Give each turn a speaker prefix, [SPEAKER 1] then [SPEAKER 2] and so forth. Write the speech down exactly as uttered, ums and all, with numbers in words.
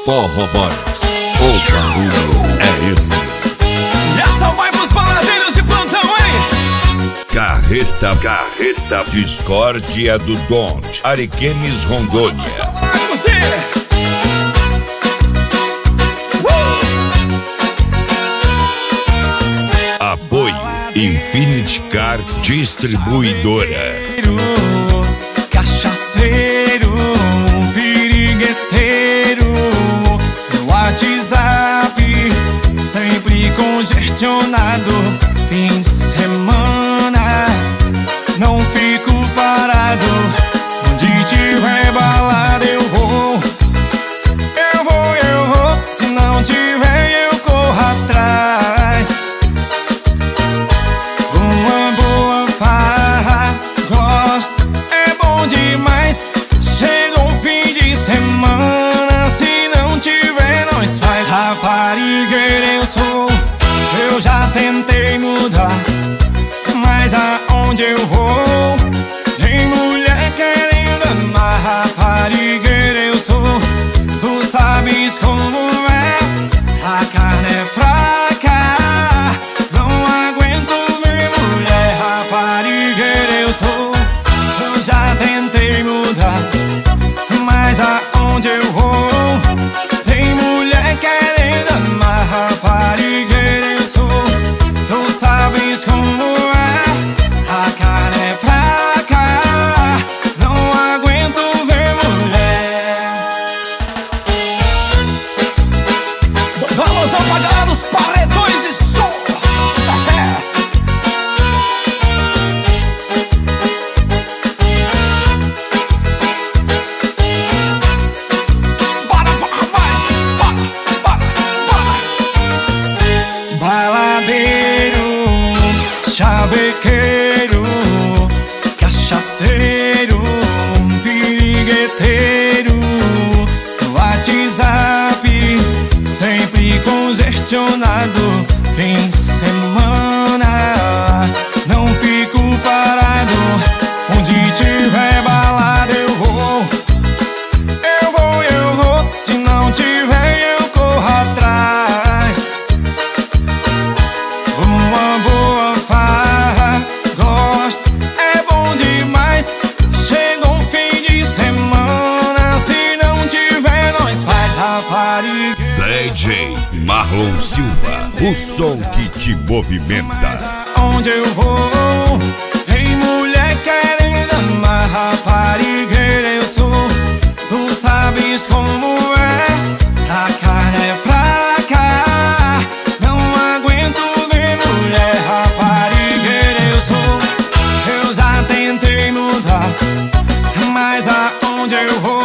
[SPEAKER 1] Forró Boys, o barulho é esse.
[SPEAKER 2] E essa vai pros baladeiros de plantão, hein?
[SPEAKER 1] Carreta, carreta, discórdia do Don, Ariquemes, Rondônia. Apoio Infinity Car Distribuidora.
[SPEAKER 2] Cachaceiro, pirigueteiro, no WhatsApp sempre congestionado. Fim de semana não fico parado. Onde tiver balada eu vou, eu vou, eu vou. Se não tiver eu corro atrás. Uma boa farra, gosto, é bom demais. Chega o fim de semana, se não tiver nós faz. Raparigueira eu sou, eu já tentei mudar, mas aonde eu vou tem mulher querendo amar. Raparigueira eu sou, tu sabes como é. A carne é fraca, não aguento ver mulher. Raparigueira eu sou, eu já tentei mudar, mas aonde eu vou tem mulher querendo amar. Raparigueira eu sou, tu sabes como é. A carne é fraca, não aguento ver mulher. Dá alusão pra galera dos paredões e som. Bora, rapaz, bora, bora, bora. Baladeiro, chavequeiro, cachaceiro, pirigueteiro, no WhatsApp sempre congestionado. Fim de semana não fico parado. Onde tiver balada eu vou, eu vou, eu vou. Se não tiver eu corro atrás. Uma boa farra, gosto, é bom demais. Chega o fim de semana, se não tiver nós faz. Rapariga
[SPEAKER 1] D J Marlon Silva, o som que te movimenta.
[SPEAKER 2] onde eu vou tem mulher querendo amar. Raparigueira eu sou, tu sabes como é. A carne é fraca, não aguento ver mulher. Raparigueira eu sou, eu já tentei mudar, mas aonde eu vou